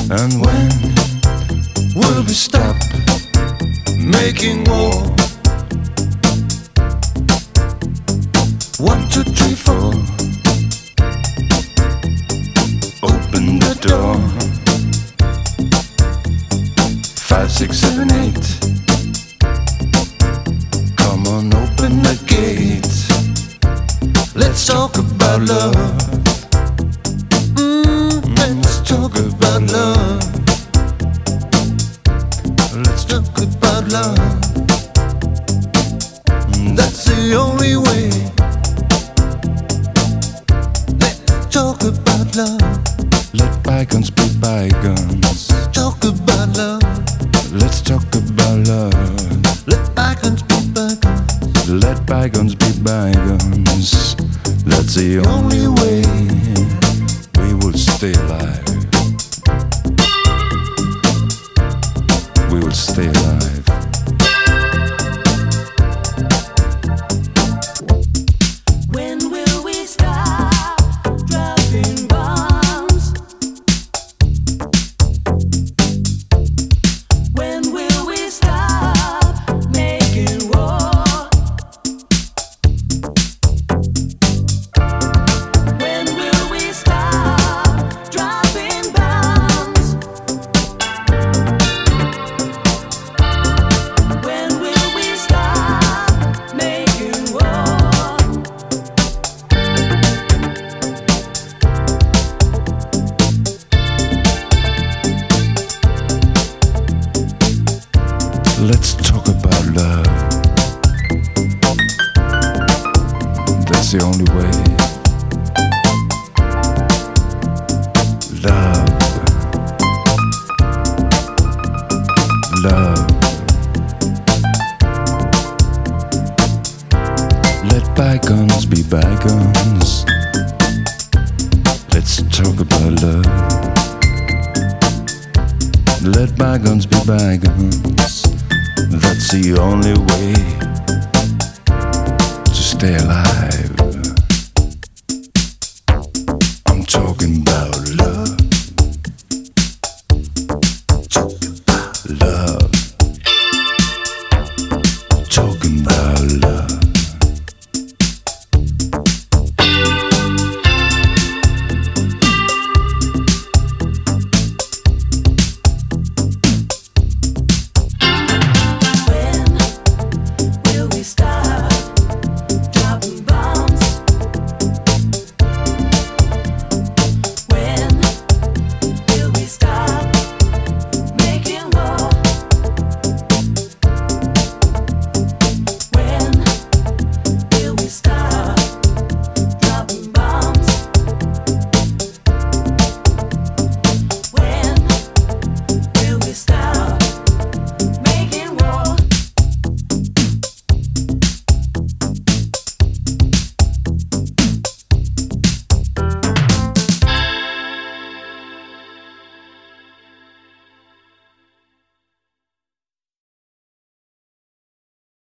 And when will we stop making war? 1, 2, 3, 4. Open the door. 5, 6, 7, 8. Come on, open the gate. Let's talk about love. Let's talk about love. Let's talk about love. That's the only way. Let's talk about love. Let bygones be bygones. Talk about love. Let's talk about love. Let bygones be bygones. Let bygones be bygones. That's the only way we will stay alive. We will stay alive. When will we stop dropping bombs? When will we stop making war? When will we stop dropping bombs? When will we stop making war? Let's talk about love. That's the only way. Love. Love. Let bygones be bygones. Let's talk about love. Let bygones be bygones. That's the only way to stay alive. I'm talking about love.